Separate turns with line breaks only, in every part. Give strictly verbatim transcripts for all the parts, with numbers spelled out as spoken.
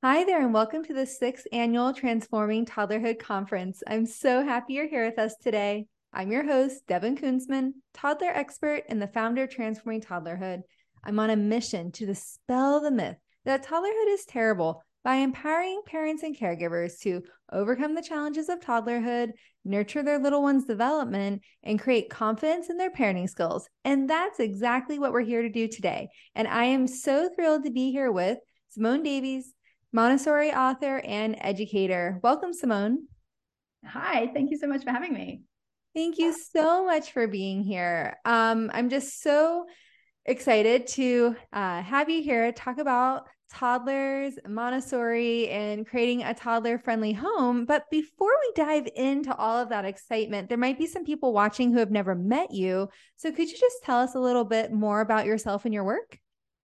Hi there, and welcome to the sixth annual Transforming Toddlerhood Conference. I'm so happy you're here with us today. I'm your host, Devin Kunzman, toddler expert and the founder of Transforming Toddlerhood. I'm on a mission to dispel the myth that toddlerhood is terrible by empowering parents and caregivers to overcome the challenges of toddlerhood, nurture their little one's development, and create confidence in their parenting skills. And that's exactly what we're here to do today. And I am so thrilled to be here with Simone Davies, Montessori author and educator. Welcome, Simone.
Hi, thank you so much for having me.
Thank you so much for being here. Um, I'm just so excited to uh, have you here talk about toddlers, Montessori, and creating a toddler-friendly home. But before we dive into all of that excitement, there might be some people watching who have never met you. So could you just tell us a little bit more about yourself and your work?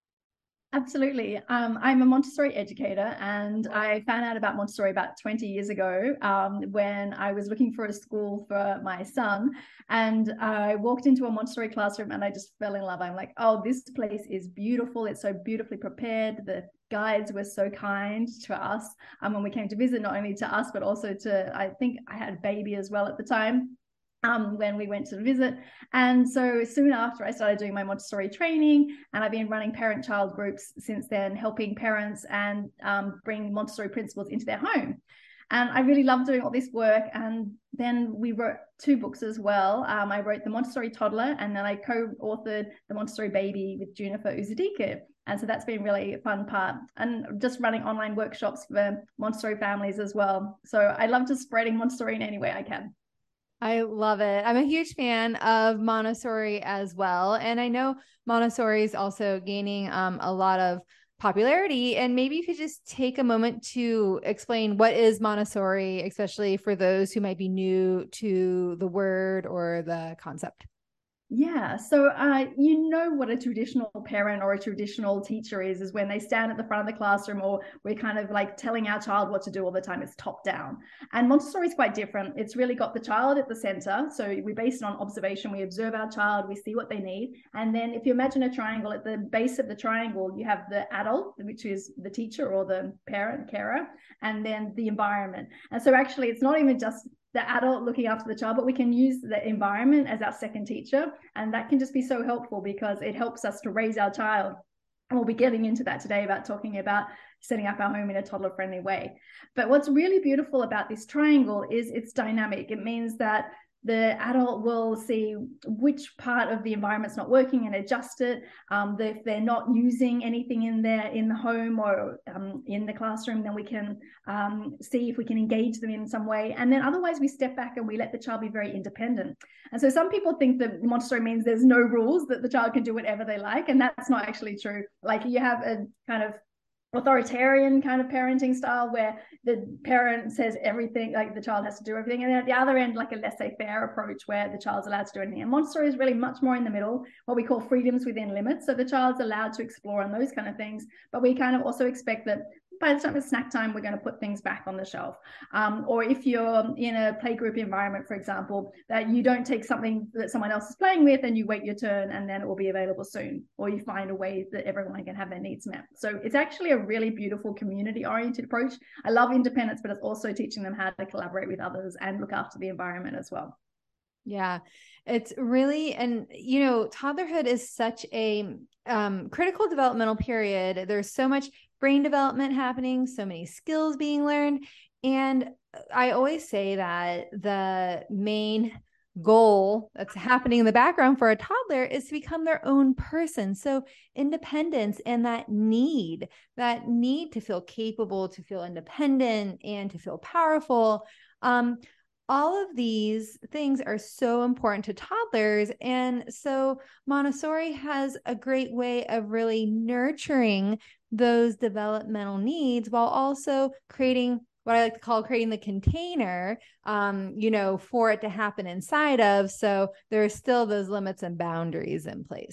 Absolutely. Um, I'm a Montessori educator, and I found out about Montessori about twenty years ago um, when I was looking for a school for my son. And I walked into a Montessori classroom and I just fell in love. I'm like, oh, this place is beautiful. It's so beautifully prepared. The guides were so kind to us um, when we came to visit, not only to us, but also to, I think I had a baby as well at the time. Um, when we went to visit. And so soon after, I started doing my Montessori training, and I've been running parent-child groups since then, helping parents and um, bring Montessori principles into their home. And I really love doing all this work. And then we wrote two books as well. Um, I wrote The Montessori Toddler, and then I co-authored The Montessori Baby with Junifer Uzadika. And so that's been really a fun part. And just running online workshops for Montessori families as well. So I love just spreading Montessori in any way I can.
I love it. I'm a huge fan of Montessori as well. And I know Montessori is also gaining um, a lot of popularity. And maybe you could just take a moment to explain what is Montessori, especially for those who might be new to the word or the concept.
Yeah, so uh, you know what a traditional parent or a traditional teacher is, is when they stand at the front of the classroom, or we're kind of like telling our child what to do all the time. It's top down. And Montessori is quite different. It's really got the child at the center. So we base it on observation. We observe our child, we see what they need. And then if you imagine a triangle, at the base of the triangle, you have the adult, which is the teacher or the parent, carer, and then the environment. And so actually, it's not even just the adult looking after the child, but we can use the environment as our second teacher. And that can just be so helpful because it helps us to raise our child. And we'll be getting into that today about talking about setting up our home in a toddler friendly way. But what's really beautiful about this triangle is it's dynamic. It means that the adult will see which part of the environment's not working and adjust it. Um, if they're not using anything in there in the home or um, in the classroom, then we can um, see if we can engage them in some way. And then otherwise we step back and we let the child be very independent. And so some people think that Montessori means there's no rules, that the child can do whatever they like. And that's not actually true. Like you have a kind of authoritarian kind of parenting style where the parent says everything, like the child has to do everything, and then at the other end, like a laissez-faire approach where the child's allowed to do anything. And Montessori is really much more in the middle, what we call freedoms within limits. So the child's allowed to explore and those kind of things, but we kind of also expect that by the time it's snack time, we're going to put things back on the shelf. Um, or if you're in a playgroup environment, for example, that you don't take something that someone else is playing with and you wait your turn and then it will be available soon. Or you find a way that everyone can have their needs met. So it's actually a really beautiful community-oriented approach. I love independence, but it's also teaching them how to collaborate with others and look after the environment as well.
Yeah, it's really, and you know, toddlerhood is such a um, critical developmental period. There's so much brain development happening, so many skills being learned. And I always say that the main goal that's happening in the background for a toddler is to become their own person. So independence and that need, that need to feel capable, to feel independent and to feel powerful. Um, all of these things are so important to toddlers. And so Montessori has a great way of really nurturing those developmental needs while also creating what I like to call creating the container, um, you know, for it to happen inside of. So there are still those limits and boundaries in place.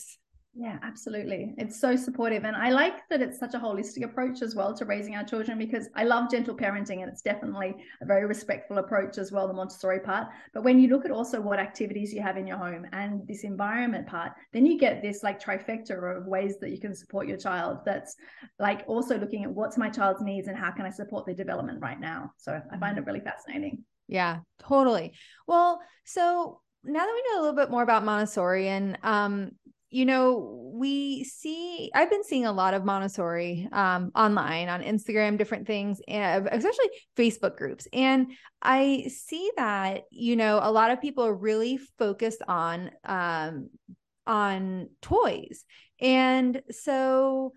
Yeah, absolutely. It's so supportive. And I like that it's such a holistic approach as well to raising our children, because I love gentle parenting and it's definitely a very respectful approach as well, the Montessori part. But when you look at also what activities you have in your home and this environment part, then you get this like trifecta of ways that you can support your child. That's like also looking at what's my child's needs and how can I support their development right now. So I find it really fascinating.
Yeah, totally. Well, so now that we know a little bit more about Montessori, and um, you know, we see, I've been seeing a lot of Montessori um, online on Instagram, different things, and especially Facebook groups. And I see that, you know, a lot of people are really focused on, um, on toys. And so,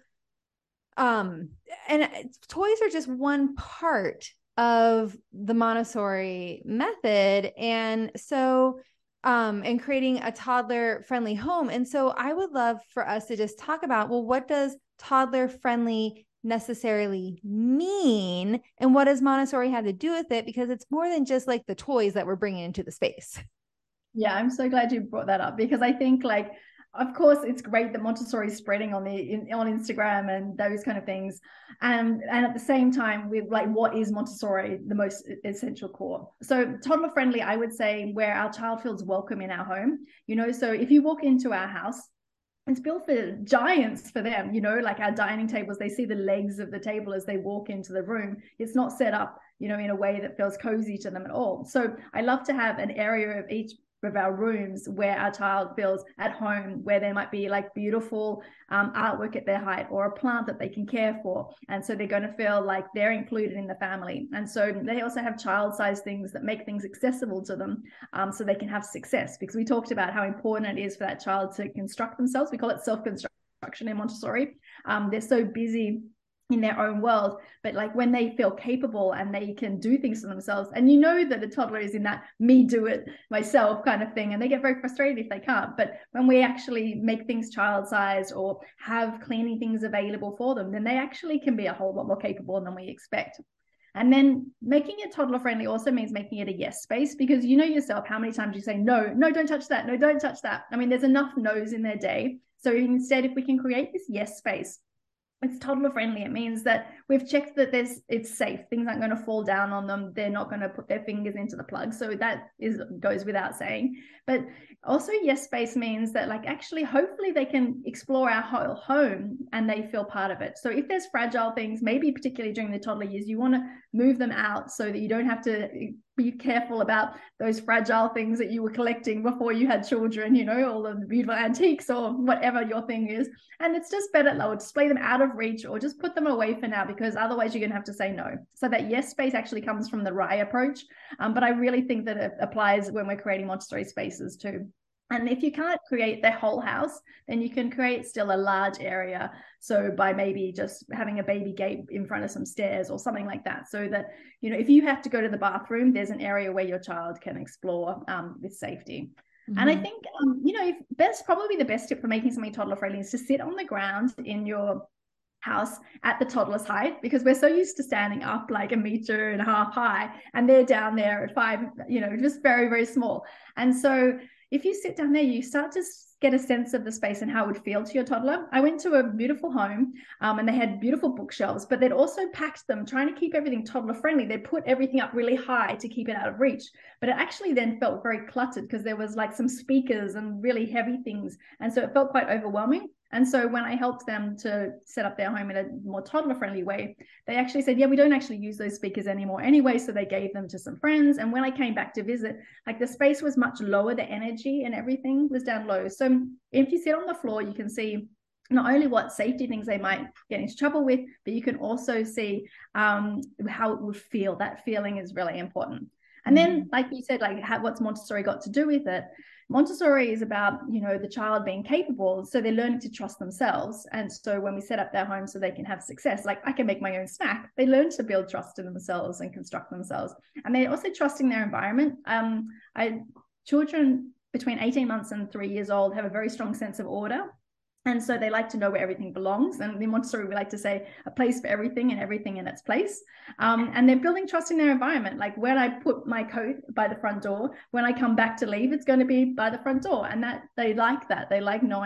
um, and toys are just one part of the Montessori method. And so, Um, and creating a toddler friendly home. And so I would love for us to just talk about, well, what does toddler friendly necessarily mean? And what does Montessori have to do with it? Because it's more than just like the toys that we're bringing into the space.
Yeah, I'm so glad you brought that up, because I think like, of course, it's great that Montessori is spreading on the in, on Instagram and those kind of things, and and at the same time, with like, what is Montessori, the most essential core? So toddler friendly, I would say, where our child feels welcome in our home. You know, so if you walk into our house, it's built for giants for them. You know, like our dining tables, they see the legs of the table as they walk into the room. It's not set up, you know, in a way that feels cozy to them at all. So I love to have an area of each of our rooms where our child feels at home, where there might be like beautiful um, artwork at their height or a plant that they can care for. And so they're going to feel like they're included in the family. And so they also have child-sized things that make things accessible to them, um, so they can have success, because we talked about how important it is for that child to construct themselves. We call it self-construction in Montessori. Um, they're so busy in their own world, but like when they feel capable and they can do things for themselves, and you know that a toddler is in that me do it myself kind of thing, and they get very frustrated if they can't. But when we actually make things child sized or have cleaning things available for them, then they actually can be a whole lot more capable than we expect. And then making it toddler friendly also means making it a yes space, because you know yourself how many times you say no, no, don't touch that, no, don't touch that. I mean, there's enough no's in their day. So instead, if we can create this yes space, it's toddler friendly. It means that we've checked that there's it's safe. Things aren't going to fall down on them. They're not going to put their fingers into the plug. So that is goes without saying. But also, yes space means that like actually, hopefully they can explore our whole home and they feel part of it. So if there's fragile things, maybe particularly during the toddler years, you want to move them out so that you don't have to be careful about those fragile things that you were collecting before you had children, you know, all of the beautiful antiques or whatever your thing is. And it's just better, or display them out of reach, or just put them away for now, because otherwise you're going to have to say no. So that yes space actually comes from the R I approach. Um, but I really think that it applies when we're creating Montessori spaces too. And if you can't create the whole house, then you can create still a large area. So by maybe just having a baby gate in front of some stairs or something like that, so that, you know, if you have to go to the bathroom, there's an area where your child can explore um, with safety. Mm-hmm. And I think, um, you know, if best, probably the best tip for making something toddler friendly is to sit on the ground in your house at the toddler's height, because we're so used to standing up like a meter and a half high, and they're down there at five, you know, just very, very small. And so if you sit down there, you start to get a sense of the space and how it would feel to your toddler. I went to a beautiful home um, and they had beautiful bookshelves, but they'd also packed them, trying to keep everything toddler friendly. They put everything up really high to keep it out of reach, but it actually then felt very cluttered because there was like some speakers and really heavy things. And so it felt quite overwhelming. And so when I helped them to set up their home in a more toddler friendly way, they actually said, yeah, we don't actually use those speakers anymore anyway. So they gave them to some friends. And when I came back to visit, like the space was much lower, the energy and everything was down low. So if you sit on the floor, you can see not only what safety things they might get into trouble with, but you can also see um, how it would feel. That feeling is really important. And mm-hmm. then, like you said, like how, what's Montessori got to do with it? Montessori is about, you know, the child being capable. So they're learning to trust themselves. And so when we set up their home so they can have success, like I can make my own snack, they learn to build trust in themselves and construct themselves. And they're also trusting their environment. Um, I children between eighteen months and three years old have a very strong sense of order. And so they like to know where everything belongs. And in Montessori, we like to say a place for everything and everything in its place. Um, and they're building trust in their environment. Like when I put my coat by the front door, when I come back to leave, it's going to be by the front door. And that they like that. They like knowing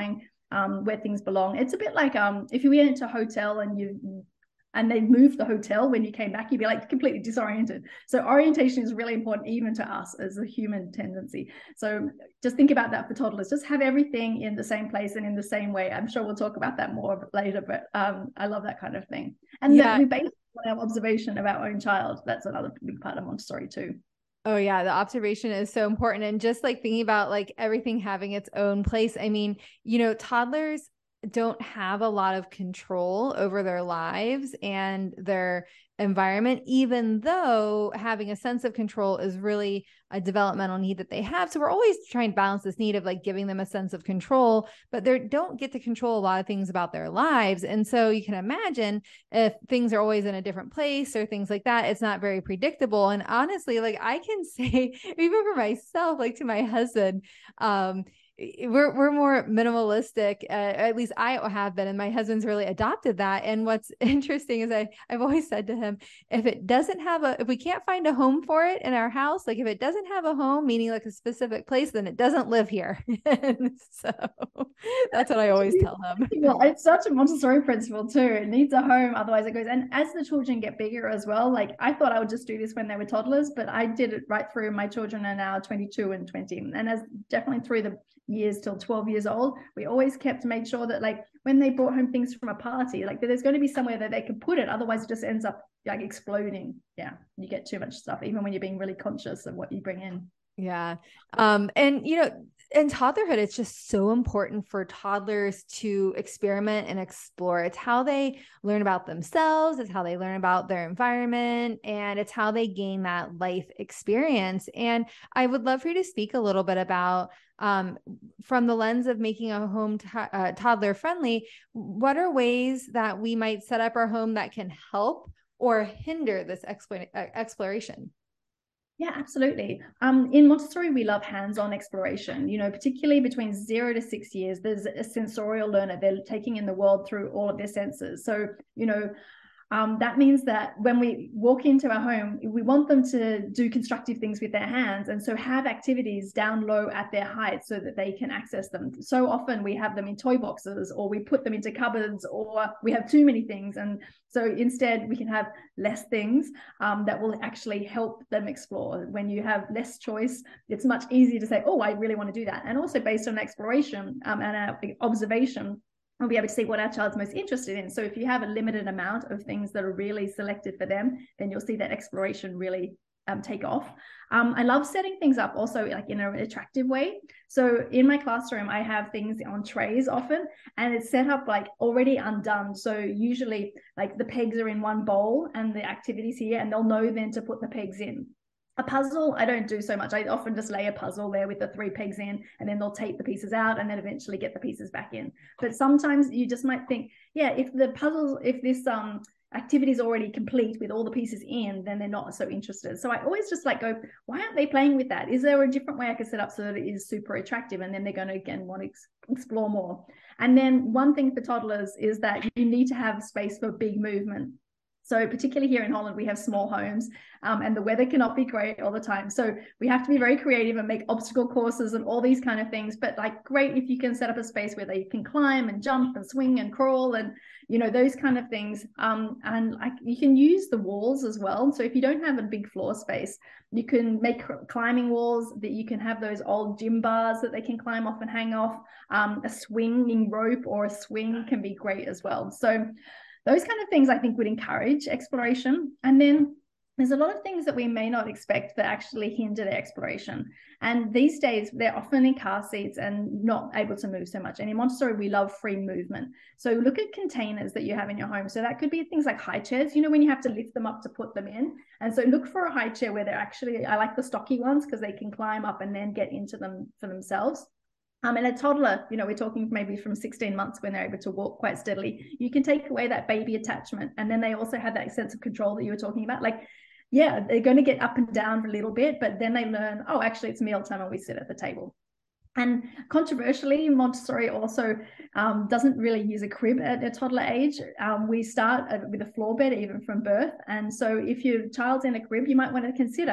um, where things belong. It's a bit like um, if you went into a hotel and you and they moved the hotel, when you came back, you'd be like completely disoriented. So orientation is really important, even to us as a human tendency. So just think about that for toddlers. Just have everything in the same place and in the same way. I'm sure we'll talk about that more later, but um, I love that kind of thing. And yeah. that we base on our observation of our own child. That's another big part of Montessori too.
Oh yeah, the observation is so important. And just like thinking about like everything having its own place. I mean, you know, toddlers don't have a lot of control over their lives and their environment, even though having a sense of control is really a developmental need that they have. So we're always trying to balance this need of like giving them a sense of control, but they don't get to control a lot of things about their lives. And so you can imagine if things are always in a different place or things like that, it's not very predictable. And honestly, like I can say, even for myself, like to my husband, um, we're we're more minimalistic, uh, at least I have been, and my husband's really adopted that. And what's interesting is I I've always said to him, if it doesn't have a if we can't find a home for it in our house, like if it doesn't have a home, meaning like a specific place, then it doesn't live here. And so that's what I always tell him.
Well, it's such a Montessori principle too. It needs a home, otherwise it goes. And as the children get bigger as well, like I thought I would just do this when they were toddlers, but I did it right through. My children are now twenty-two and twenty, and as definitely through the years till twelve years old, we always kept made sure that like when they brought home things from a party, like there's going to be somewhere that they can put it, otherwise it just ends up like exploding. Yeah, you get too much stuff even when you're being really conscious of what you bring in.
Yeah. Um and you know, in toddlerhood, it's just so important for toddlers to experiment and explore. It's how they learn about themselves. It's how they learn about their environment, and it's how they gain that life experience. And I would love for you to speak a little bit about, um, from the lens of making a home to- uh, toddler friendly, what are ways that we might set up our home that can help or hinder this expl- uh, exploration?
Yeah, absolutely. Um, in Montessori, we love hands-on exploration, you know, particularly between zero to six years, there's a sensorial learner. They're taking in the world through all of their senses. So, you know, Um, that means that when we walk into our home, we want them to do constructive things with their hands, and so have activities down low at their height so that they can access them. So often we have them in toy boxes, or we put them into cupboards, or we have too many things. And so instead we can have less things um, that will actually help them explore. When you have less choice, it's much easier to say, oh, I really want to do that. And also based on exploration um, and our observation, we'll be able to see what our child's most interested in. So if you have a limited amount of things that are really selected for them, then you'll see that exploration really um, take off. Um, I love setting things up also like in an attractive way. So in my classroom, I have things on trays often, and it's set up like already undone. So usually like the pegs are in one bowl and the activities here, and they'll know then to put the pegs in. A puzzle, I don't do so much. I often just lay a puzzle there with the three pegs in, and then they'll take the pieces out and then eventually get the pieces back in. But sometimes you just might think, yeah, if the puzzles, if this um activity is already complete with all the pieces in, then they're not so interested. So I always just like go, why aren't they playing with that? Is there a different way I could set up so that it is super attractive? And then they're going to again want to ex- explore more. And then one thing for toddlers is that you need to have space for big movement. So particularly here in Holland, we have small homes um, and the weather cannot be great all the time. So we have to be very creative and make obstacle courses and all these kind of things. But like great if you can set up a space where they can climb and jump and swing and crawl and, you know, those kind of things. Um, and like you can use the walls as well. So if you don't have a big floor space, you can make climbing walls that you can have those old gym bars that they can climb off and hang off. Um, a swinging rope or a swing can be great as well. So those kind of things I think would encourage exploration. And then there's a lot of things that we may not expect that actually hinder their exploration. And these days, they're often in car seats and not able to move so much. And in Montessori, we love free movement. So look at containers that you have in your home. So that could be things like high chairs, you know, when you have to lift them up to put them in. And so look for a high chair where they're actually, I like the stocky ones because they can climb up and then get into them for themselves. Um, and a toddler, you know, we're talking maybe from sixteen months when they're able to walk quite steadily. You can take away that baby attachment. And then they also have that sense of control that you were talking about. Like, yeah, they're going to get up and down a little bit, but then they learn, oh, actually it's mealtime and we sit at the table. And controversially, Montessori also um, doesn't really use a crib at a toddler age. Um, we start with a floor bed even from birth. And so if your child's in a crib, you might want to consider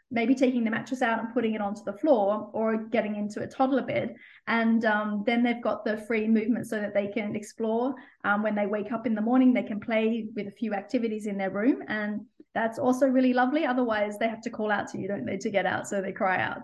maybe taking the mattress out and putting it onto the floor, or getting into a toddler bed. And um, then they've got the free movement so that they can explore. Um, when they wake up in the morning, they can play with a few activities in their room. And that's also really lovely. Otherwise, they have to call out to you, don't they, to get out, so they cry out.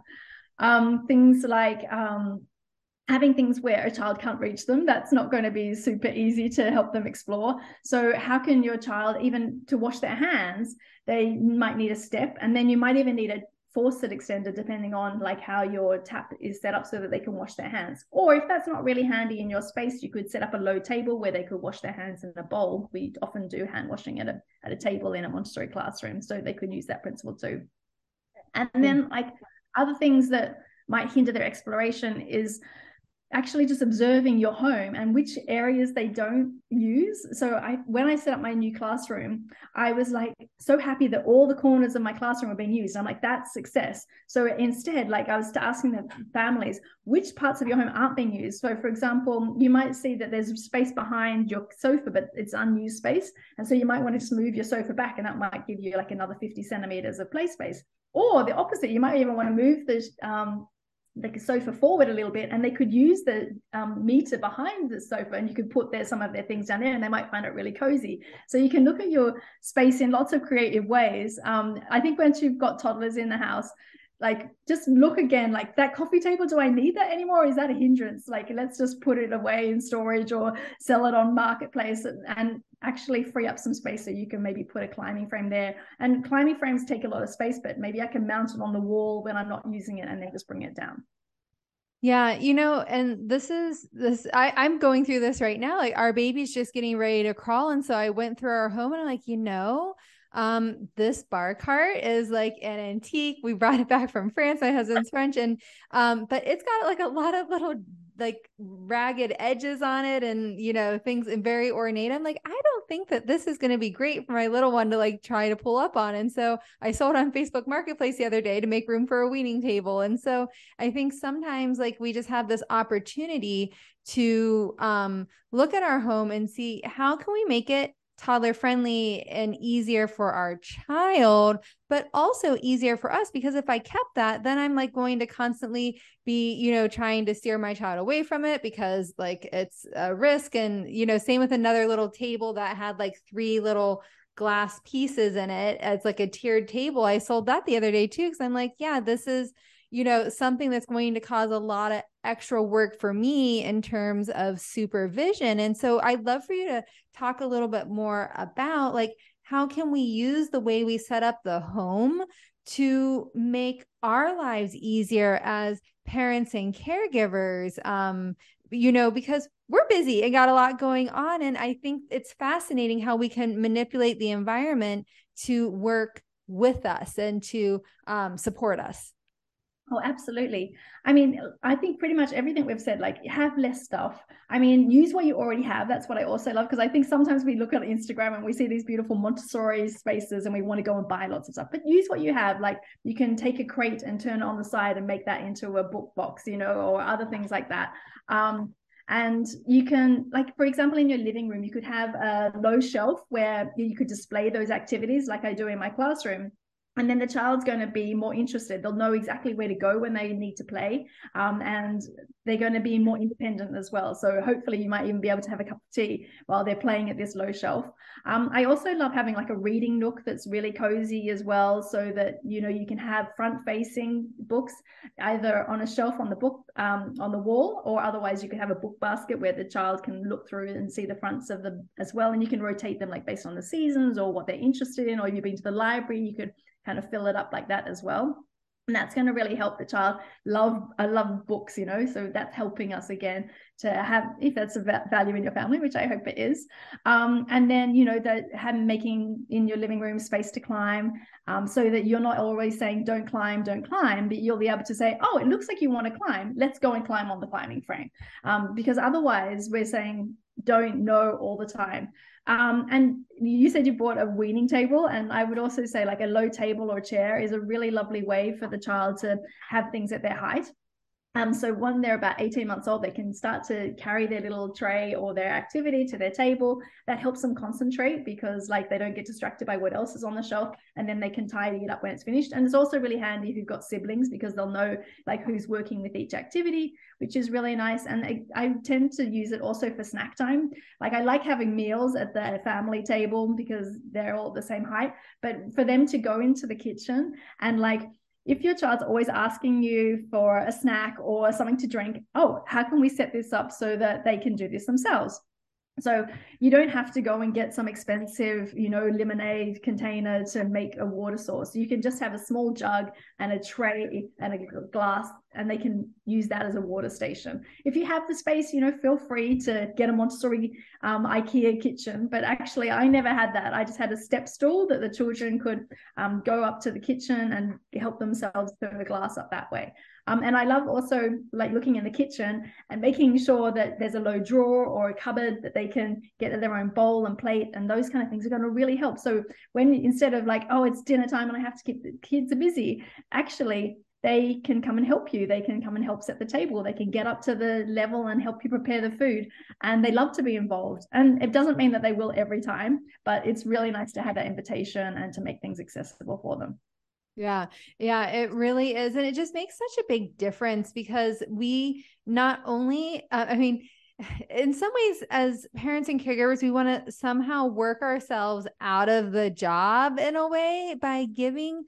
Um, things like um, having things where a child can't reach them, that's not going to be super easy to help them explore. So how can your child, even to wash their hands, they might need a step, and then you might even need a faucet extender, depending on like how your tap is set up so that they can wash their hands. Or if that's not really handy in your space, you could set up a low table where they could wash their hands in a bowl. We often do hand washing at a, at a table in a Montessori classroom, so they could use that principle too. And then like other things that might hinder their exploration is actually just observing your home and which areas they don't use. So I, when I set up my new classroom, I was like so happy that all the corners of my classroom were being used. I'm like, that's success. So instead, like I was asking the families, which parts of your home aren't being used? So for example, you might see that there's space behind your sofa, but it's unused space. And so you might want to just move your sofa back, and that might give you like another fifty centimeters of play space. Or the opposite, you might even want to move the um, the sofa forward a little bit, and they could use the um, meter behind the sofa, and you could put there some of their things down there, and they might find it really cozy. So you can look at your space in lots of creative ways. Um, I think once you've got toddlers in the house, like just look again, like that coffee table, do I need that anymore? Or is that a hindrance? Like, let's just put it away in storage or sell it on Marketplace, and, and actually free up some space so you can maybe put a climbing frame there. And climbing frames take a lot of space, but maybe I can mount it on the wall when I'm not using it and then just bring it down.
Yeah, you know, and this is this, I, I'm going through this right now. Like our baby's just getting ready to crawl. And so I went through our home and I'm like, you know, um, this bar cart is like an antique. We brought it back from France, my husband's French. And, um, but it's got like a lot of little like ragged edges on it and, you know, things and very ornate. I'm like, I don't think that this is going to be great for my little one to like try to pull up on. And so I sold on Facebook Marketplace the other day to make room for a weaning table. And so I think sometimes like we just have this opportunity to um, look at our home and see how can we make it toddler friendly and easier for our child, but also easier for us, because if I kept that, then I'm like going to constantly be, you know, trying to steer my child away from it because like it's a risk. And, you know, same with another little table that had like three little glass pieces in it. It's like a tiered table. I sold that the other day too, because I'm like, yeah, this is, you know, something that's going to cause a lot of extra work for me in terms of supervision. And so I'd love for you to talk a little bit more about like, how can we use the way we set up the home to make our lives easier as parents and caregivers, um, you know, because we're busy and got a lot going on. And I think it's fascinating how we can manipulate the environment to work with us and to um, support us.
Oh, absolutely. I mean, I think pretty much everything we've said, like have less stuff. I mean, use what you already have. That's what I also love, because I think sometimes we look at Instagram and we see these beautiful Montessori spaces and we want to go and buy lots of stuff, but use what you have. Like you can take a crate and turn it on the side and make that into a book box, you know, or other things like that. Um, And you can, like, for example, in your living room, you could have a low shelf where you could display those activities like I do in my classroom. And then the child's going to be more interested. They'll know exactly where to go when they need to play. Um, and they're going to be more independent as well. So hopefully you might even be able to have a cup of tea while they're playing at this low shelf. Um, I also love having like a reading nook that's really cozy as well, so that, you know, you can have front facing books either on a shelf on the book, um, on the wall, or otherwise you could have a book basket where the child can look through and see the fronts of them as well. And you can rotate them like based on the seasons or what they're interested in, or if you've been to the library, you could kind of fill it up like that as well. And that's going to really help the child love, I love books, you know, so that's helping us again to have, if that's a value in your family, which I hope it is. Um, and then, you know, that having, making in your living room space to climb, um, so that you're not always saying, don't climb, don't climb, but you'll be able to say, oh, it looks like you want to climb. Let's go and climb on the climbing frame. Um, because otherwise we're saying, don't know all the time. Um, and you said you bought a weaning table, and I would also say like a low table or chair is a really lovely way for the child to have things at their height. Um, so when they're about eighteen months old, they can start to carry their little tray or their activity to their table. That helps them concentrate because like they don't get distracted by what else is on the shelf, and then they can tidy it up when it's finished. And it's also really handy if you've got siblings because they'll know like who's working with each activity, which is really nice. And I, I tend to use it also for snack time. Like I like having meals at the family table because they're all the same height, but for them to go into the kitchen and like, if your child's always asking you for a snack or something to drink, oh, how can we set this up so that they can do this themselves? So you don't have to go and get some expensive, you know, lemonade container to make a water source. You can just have a small jug and a tray and a glass, and they can use that as a water station. If you have the space, you know, feel free to get a Montessori um, IKEA kitchen. But actually, I never had that. I just had a step stool that the children could um, go up to the kitchen and help themselves fill the glass up that way. Um, and I love also like looking in the kitchen and making sure that there's a low drawer or a cupboard that they can get their own bowl and plate, and those kind of things are going to really help. So when instead of like, oh, it's dinner time and I have to keep the kids are busy, actually they can come and help you. They can come and help set the table. They can get up to the level and help you prepare the food. And they love to be involved. And it doesn't mean that they will every time, but it's really nice to have that invitation and to make things accessible for them.
Yeah. Yeah, it really is. And it just makes such a big difference because we not only, uh, I mean, in some ways as parents and caregivers, we want to somehow work ourselves out of the job in a way by giving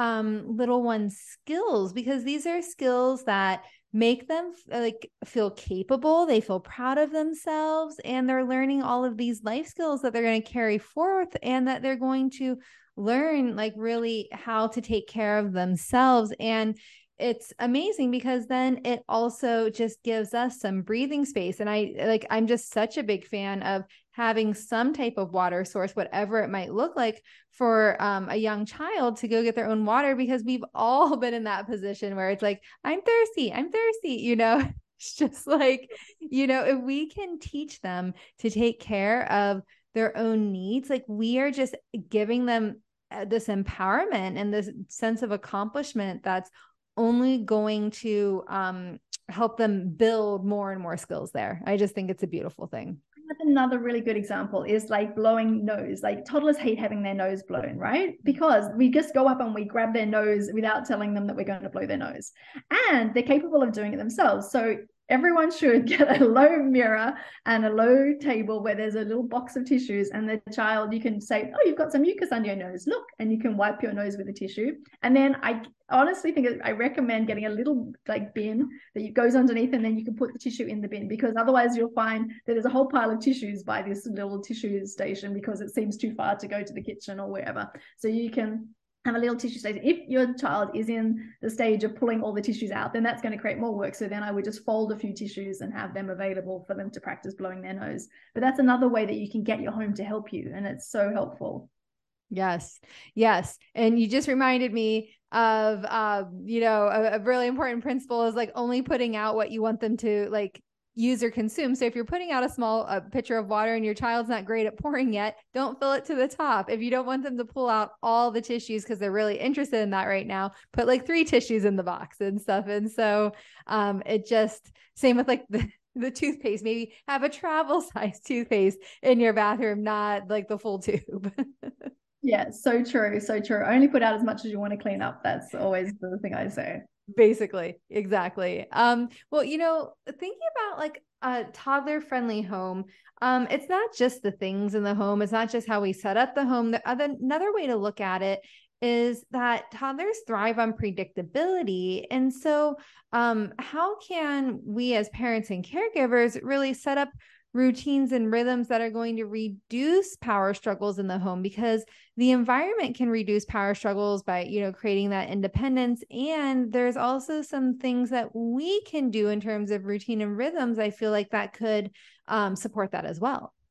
um, little ones skills, because these are skills that make them like feel capable. They feel proud of themselves, and they're learning all of these life skills that they're going to carry forth, and that they're going to learn like really how to take care of themselves. And it's amazing because then it also just gives us some breathing space. And I like, I'm just such a big fan of having some type of water source, whatever it might look like, for um, a young child to go get their own water, because we've all been in that position where it's like, I'm thirsty, I'm thirsty, you know. It's just like, you know, if we can teach them to take care of their own needs, like we are just giving them this empowerment and this sense of accomplishment that's only going to um, help them build more and more skills there. I just think it's a beautiful thing.
Another really good example is like blowing nose. Like toddlers hate having their nose blown, right? Because we just go up and we grab their nose without telling them that we're going to blow their nose. And they're capable of doing it themselves. So everyone should get a low mirror and a low table where there's a little box of tissues, and the child, you can say, oh, you've got some mucus under your nose, look, and you can wipe your nose with a tissue. And then I honestly think I recommend getting a little like bin that goes underneath, and then you can put the tissue in the bin, because otherwise you'll find that there's a whole pile of tissues by this little tissue station because it seems too far to go to the kitchen or wherever. So you can have a little tissue station. If your child is in the stage of pulling all the tissues out, then that's going to create more work. So then I would just fold a few tissues and have them available for them to practice blowing their nose. But that's another way that you can get your home to help you. And it's so helpful.
Yes. Yes. And you just reminded me of, uh, you know, a, a really important principle is like only putting out what you want them to like use or consume. So if you're putting out a small uh, pitcher of water and your child's not great at pouring yet, don't fill it to the top. If you don't want them to pull out all the tissues because they're really interested in that right now, put like three tissues in the box and stuff. And so um, it just, same with like the, the toothpaste, maybe have a travel size toothpaste in your bathroom, not like the full tube.
Yeah, so true. So true. Only put out as much as you want to clean up. That's always the thing I say.
Basically. Exactly. Um, well, you know, thinking about like a toddler friendly home, um, it's not just the things in the home. It's not just how we set up the home. The other, another way to look at it is that toddlers thrive on predictability. And so, um, how can we as parents and caregivers really set up routines and rhythms that are going to reduce power struggles in the home? Because the environment can reduce power struggles by, you know, creating that independence. And there's also some things that we can do in terms of routine and rhythms. I feel like that could um, support that as well.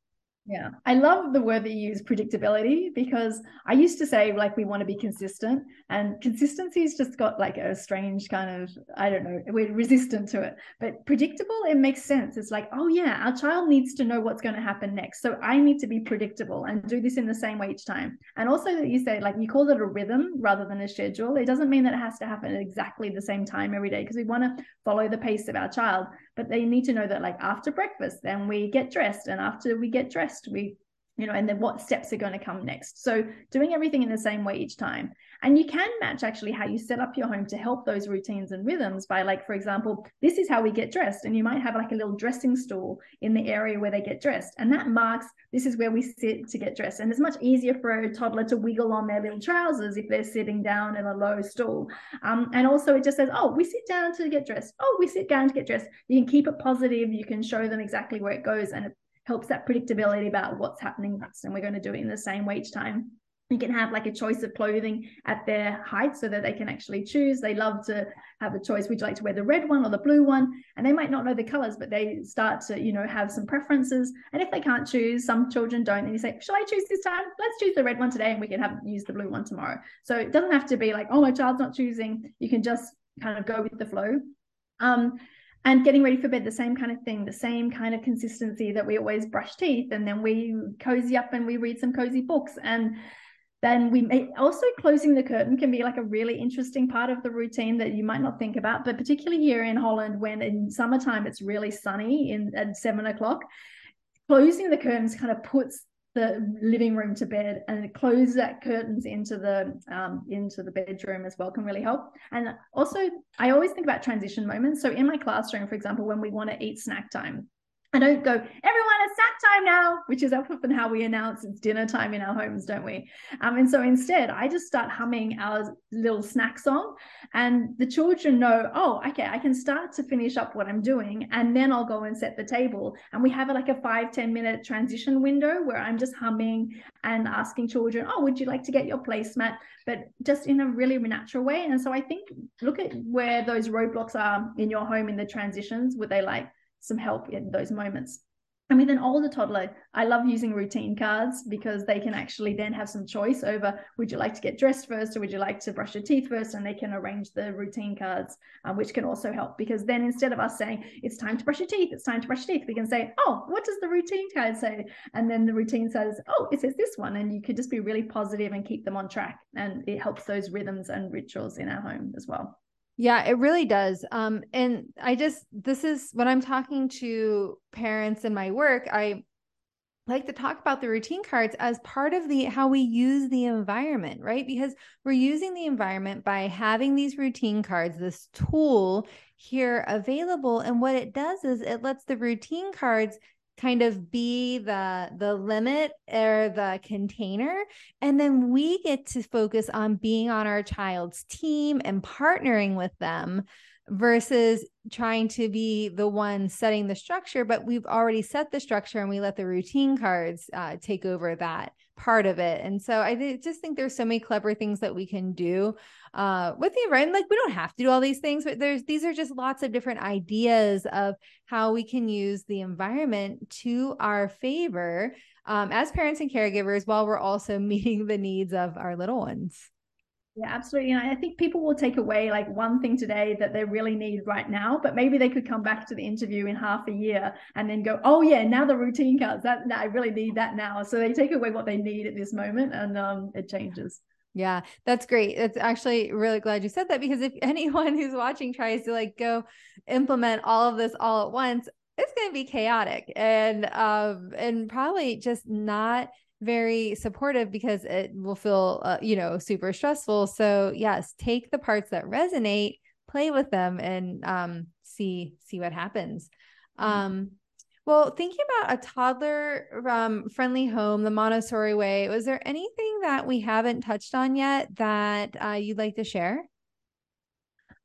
Yeah, I love the word that you use, predictability, because I used to say like we want to be consistent, and consistency's just got like a strange kind of, I don't know, we're resistant to it. But predictable, it makes sense. It's like, oh yeah, our child needs to know what's going to happen next. So I need to be predictable and do this in the same way each time. And also that you say, like, you call it a rhythm rather than a schedule. It doesn't mean that it has to happen at exactly the same time every day, because we want to follow the pace of our child. But they need to know that, like, after breakfast, then we get dressed, and after we get dressed, we, you know, and then what steps are going to come next. So doing everything in the same way each time. And you can match actually how you set up your home to help those routines and rhythms by, like, for example, this is how we get dressed. And you might have like a little dressing stool in the area where they get dressed. And that marks, this is where we sit to get dressed. And it's much easier for a toddler to wiggle on their little trousers if they're sitting down in a low stool. Um, and also it just says, oh, we sit down to get dressed. Oh, we sit down to get dressed. You can keep it positive. You can show them exactly where it goes, and it helps that predictability about what's happening next. And we're going to do it in the same way each time. You can have like a choice of clothing at their height so that they can actually choose. They love to have a choice. Would you like to wear the red one or the blue one? And they might not know the colors, but they start to, you know, have some preferences. And if they can't choose, some children don't, then you say, shall I choose this time? Let's choose the red one today, and we can have use the blue one tomorrow. So it doesn't have to be like, oh, my child's not choosing. You can just kind of go with the flow. Um, And getting ready for bed, the same kind of thing, the same kind of consistency that we always brush teeth, and then we cozy up and we read some cozy books. And then we may also, closing the curtain can be like a really interesting part of the routine that you might not think about, but particularly here in Holland, when in summertime it's really sunny in at seven o'clock, closing the curtains kind of puts the living room to bed, and close that curtains into the um, into the bedroom as well can really help. And also, I always think about transition moments. So in my classroom, for example, when we want to eat snack time, I don't go, everyone, it's snack time now, which is often how we announce it's dinner time in our homes, don't we? Um, and so instead, I just start humming our little snack song, and the children know, oh, okay, I can start to finish up what I'm doing, and then I'll go and set the table. And we have like a five, ten minute transition window where I'm just humming and asking children, oh, would you like to get your placemat? But just in a really natural way. And so I think, look at where those roadblocks are in your home in the transitions. Would they like some help in those moments? And with an older toddler, I love using routine cards, because they can actually then have some choice over, would you like to get dressed first, or would you like to brush your teeth first? And they can arrange the routine cards, um, which can also help, because then instead of us saying, it's time to brush your teeth, it's time to brush your teeth, we can say, oh, what does the routine card say? And then the routine says, oh, it says this one. And you could just be really positive and keep them on track. And it helps those rhythms and rituals in our home as well.
Yeah, it really does. Um, and I just, this is when I'm talking to parents in my work, I like to talk about the routine cards as part of the, how we use the environment, right? Because we're using the environment by having these routine cards, this tool here available. And what it does is it lets the routine cards kind of be the the limit or the container, and then we get to focus on being on our child's team and partnering with them, versus trying to be the one setting the structure. But we've already set the structure, and we let the routine cards uh, take over that part of it. And so I th- just think there's so many clever things that we can do uh, with the environment. Like, we don't have to do all these things, but there's, these are just lots of different ideas of how we can use the environment to our favor um, as parents and caregivers, while we're also meeting the needs of our little ones.
Yeah, absolutely. And I think people will take away like one thing today that they really need right now, but maybe they could come back to the interview in half a year and then go, oh yeah, now the routine cards, that, I really need that now. So they take away what they need at this moment, and um, it changes.
Yeah, that's great. It's actually really glad you said that, because if anyone who's watching tries to like go implement all of this all at once, it's going to be chaotic and, um, and probably just not very supportive, because it will feel, uh, you know, super stressful. So yes, take the parts that resonate, play with them, and um, see, see what happens. Um, well, thinking about a toddler um, friendly home, the Montessori way, was there anything that we haven't touched on yet that uh, you'd like to share?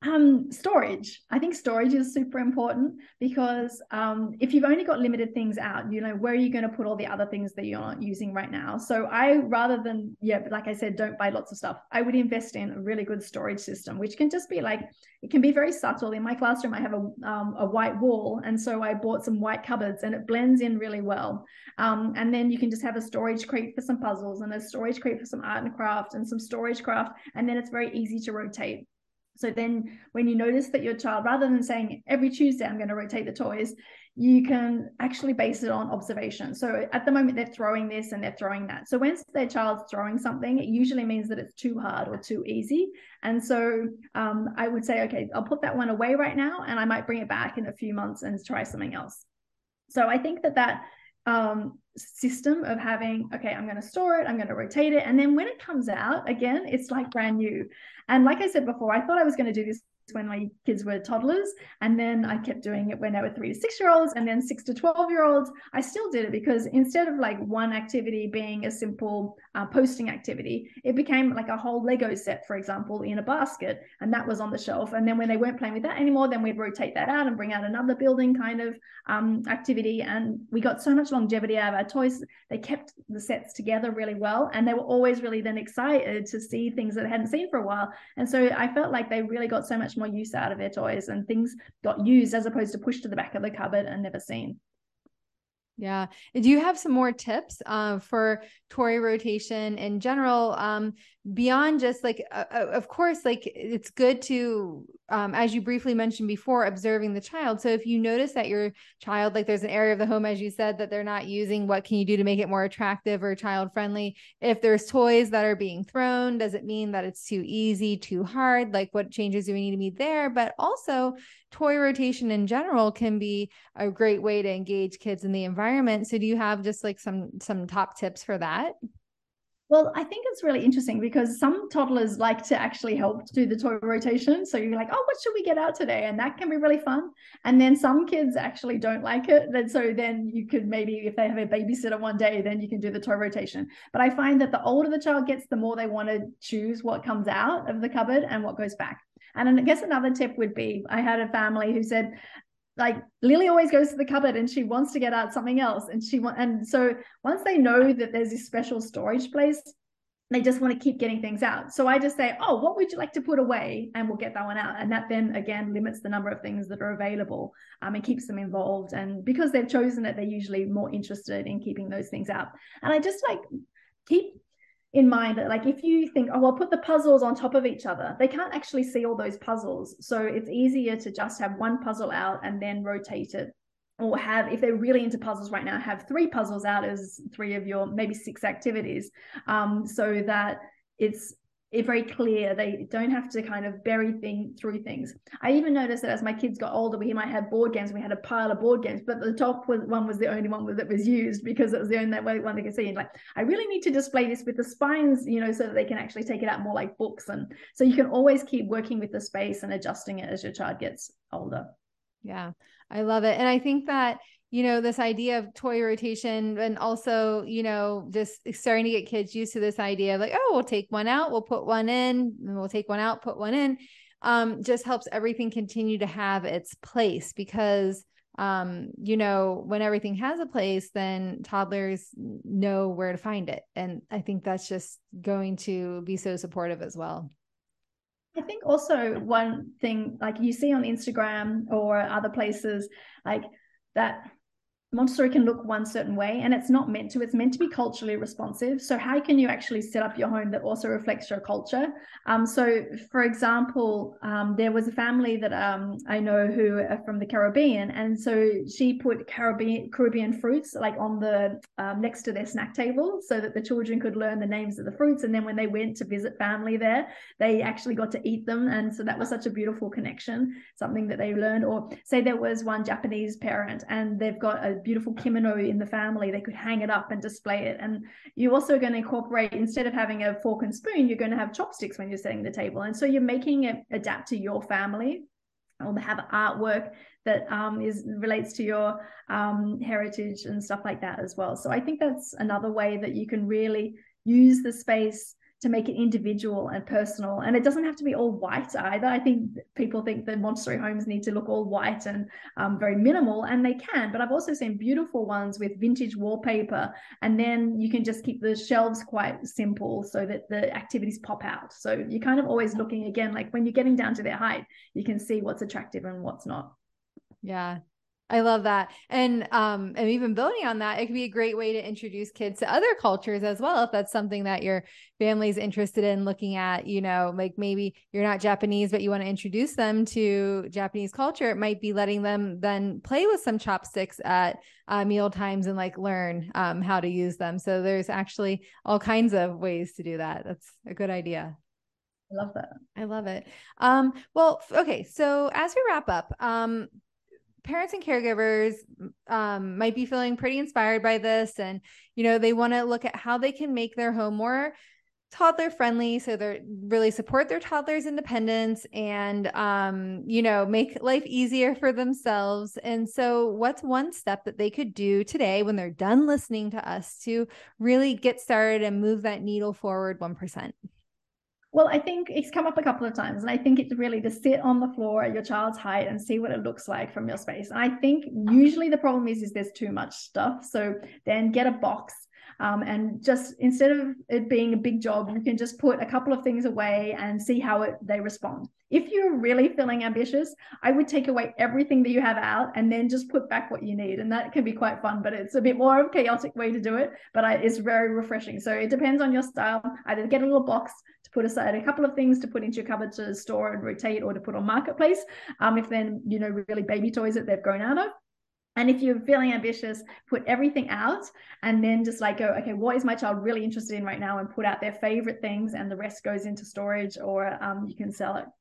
Um, storage. I think storage is super important because um, if you've only got limited things out, you know, where are you going to put all the other things that you're not using right now? So I, rather than, yeah, like I said, don't buy lots of stuff, I would invest in a really good storage system, which can just be like, it can be very subtle. In my classroom, I have a, um, a white wall. And so I bought some white cupboards and it blends in really well. Um, and then you can just have a storage crate for some puzzles and a storage crate for some art and craft and some storage craft. And then it's very easy to rotate. So then when you notice that your child, rather than saying every Tuesday I'm going to rotate the toys, you can actually base it on observation. So at the moment they're throwing this and they're throwing that. So when their child's throwing something, it usually means that it's too hard or too easy. And so um, I would say, okay, I'll put that one away right now and I might bring it back in a few months and try something else. So I think that that um, system of having, okay, I'm going to store it, I'm going to rotate it. And then when it comes out again, it's like brand new. And like I said before, I thought I was going to do this when my kids were toddlers. And then I kept doing it when they were three to six year olds and then six to twelve year olds. I still did it because instead of like one activity being a simple uh, posting activity, it became like a whole Lego set, for example, in a basket. And that was on the shelf. And then when they weren't playing with that anymore, then we'd rotate that out and bring out another building kind of um, activity. And we got so much longevity out of our toys. They kept the sets together really well. And they were always really then excited to see things that they hadn't seen for a while. And so I felt like they really got so much more use out of their toys and things got used as opposed to pushed to the back of the cupboard and never seen.
Yeah. Do you have some more tips uh, for toy rotation in general? Um, beyond just like, uh, of course, like it's good to, um, as you briefly mentioned before, observing the child. So if you notice that your child, like there's an area of the home, as you said, that they're not using, what can you do to make it more attractive or child friendly? If there's toys that are being thrown, does it mean that it's too easy, too hard? Like what changes do we need to be there? But also toy rotation in general can be a great way to engage kids in the environment. So do you have just like some, some top tips for that?
Well, I think it's really interesting because some toddlers like to actually help do the toy rotation. So you're like, oh, what should we get out today? And that can be really fun. And then some kids actually don't like it. And so then you could maybe, if they have a babysitter one day, then you can do the toy rotation. But I find that the older the child gets, the more they want to choose what comes out of the cupboard and what goes back. And I guess another tip would be, I had a family who said, like Lily always goes to the cupboard and she wants to get out something else. And she want, and so once they know that there's this special storage place, they just want to keep getting things out. So I just say, oh, what would you like to put away? And we'll get that one out. And that then again limits the number of things that are available um, and keeps them involved. And because they've chosen it, they're usually more interested in keeping those things out. And I just like keep in mind that like if you think, oh, I'll put the puzzles on top of each other, they can't actually see all those puzzles. So it's easier to just have one puzzle out and then rotate it. Or have, if they're really into puzzles right now, have three puzzles out as three of your maybe six activities, um, so that it's it's very clear. They don't have to kind of bury thing through things. I even noticed that as my kids got older, we might have board games. We had a pile of board games, but the top was, one was the only one that was used because it was the only one they could see. And like, I really need to display this with the spines, you know, so that they can actually take it out more like books. And so you can always keep working with the space and adjusting it as your child gets older.
Yeah, I love it. And I think that, you know, this idea of toy rotation and also, you know, just starting to get kids used to this idea of like, oh, we'll take one out, we'll put one in, and we'll take one out, put one in, um, just helps everything continue to have its place because, um, you know, when everything has a place, then toddlers know where to find it. And I think that's just going to be so supportive as well.
I think also one thing like you see on Instagram or other places like that Montessori can look one certain way and it's not meant to, it's meant to be culturally responsive. So how can you actually set up your home that also reflects your culture? Um, so for example, um, there was a family that um, I know who are from the Caribbean. And so she put Caribbean, Caribbean fruits like on the um, next to their snack table so that the children could learn the names of the fruits. And then when they went to visit family there, they actually got to eat them. And so that was such a beautiful connection, something that they learned. Or say there was one Japanese parent and they've got a beautiful kimono in the family, they could hang it up and display it. And you're also going to incorporate, instead of having a fork and spoon, you're going to have chopsticks when you're setting the table. And so you're making it adapt to your family, or have artwork that um, is relates to your um, heritage and stuff like that as well. So I think that's another way that you can really use the space to make it individual and personal. And it doesn't have to be all white either. I think people think that Montessori homes need to look all white and um, very minimal, and they can, but I've also seen beautiful ones with vintage wallpaper, and then you can just keep the shelves quite simple so that the activities pop out. So you're kind of always looking, again, like when you're getting down to their height, you can see what's attractive and what's not.
Yeah. I love that. And, um, and even building on that, it could be a great way to introduce kids to other cultures as well. If that's something that your family's interested in looking at, you know, like maybe you're not Japanese, but you want to introduce them to Japanese culture. It might be letting them then play with some chopsticks at uh, meal times and like learn um, how to use them. So there's actually all kinds of ways to do that. That's a good idea.
I love that.
I love it. Um, well, okay. So as we wrap up, um, parents and caregivers um, might be feeling pretty inspired by this. And, you know, they want to look at how they can make their home more toddler friendly. So they're really support their toddler's independence and, um, you know, make life easier for themselves. And so what's one step that they could do today when they're done listening to us to really get started and move that needle forward one percent?
Well, I think it's come up a couple of times, and I think it's really to sit on the floor at your child's height and see what it looks like from your space. And I think usually the problem is, is there's too much stuff. So then get a box. Um, and just instead of it being a big job, you can just put a couple of things away and see how it, they respond. If you're really feeling ambitious, I would take away everything that you have out and then just put back what you need. And that can be quite fun, but it's a bit more of a chaotic way to do it, but I, it's very refreshing. So it depends on your style. Either get a little box to put aside a couple of things to put into your cupboard to store and rotate, or to put on Marketplace. Um, if then, you know, really baby toys that they've grown out of. And if you're feeling ambitious, put everything out and then just like go, okay, what is my child really interested in right now? And put out their favorite things, and the rest goes into storage, or um, you can sell it.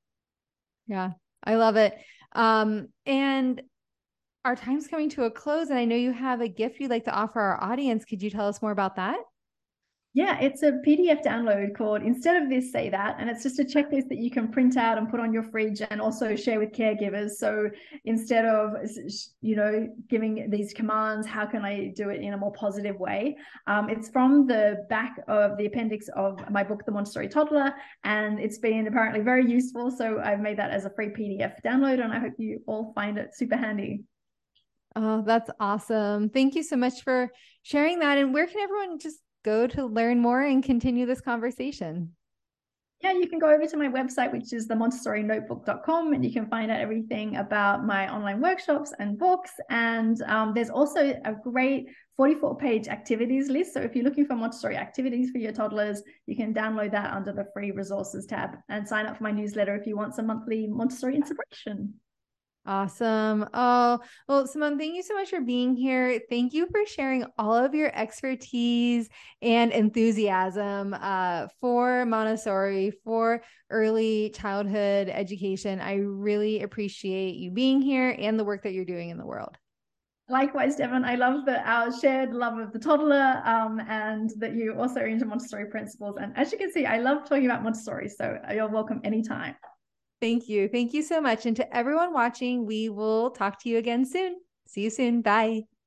Yeah, I love it. Um, and our time's coming to a close, and I know you have a gift you'd like to offer our audience. Could you tell us more about that?
Yeah, it's a P D F download called Instead of This, Say That. And it's just a checklist that you can print out and put on your fridge and also share with caregivers. So instead of, you know, giving these commands, how can I do it in a more positive way? Um, it's from the back of the appendix of my book, The Montessori Toddler. And it's been apparently very useful. So I've made that as a free P D F download, and I hope you all find it super handy.
Oh, that's awesome. Thank you so much for sharing that. And where can everyone just go to learn more and continue this conversation?
Yeah, you can go over to my website, which is the montessori notebook dot com, and you can find out everything about my online workshops and books. And um, there's also a great forty-four page activities list. So if you're looking for Montessori activities for your toddlers, you can download that under the free resources tab and sign up for my newsletter if you want some monthly Montessori inspiration.
Awesome. Oh, well, Simone, thank you so much for being here. Thank you for sharing all of your expertise and enthusiasm uh, for Montessori, for early childhood education. I really appreciate you being here and the work that you're doing in the world.
Likewise, Devon, I love the our shared love of the toddler um, and that you also are into Montessori principles. And as you can see, I love talking about Montessori, so you're welcome anytime.
Thank you. Thank you so much. And to everyone watching, we will talk to you again soon. See you soon. Bye.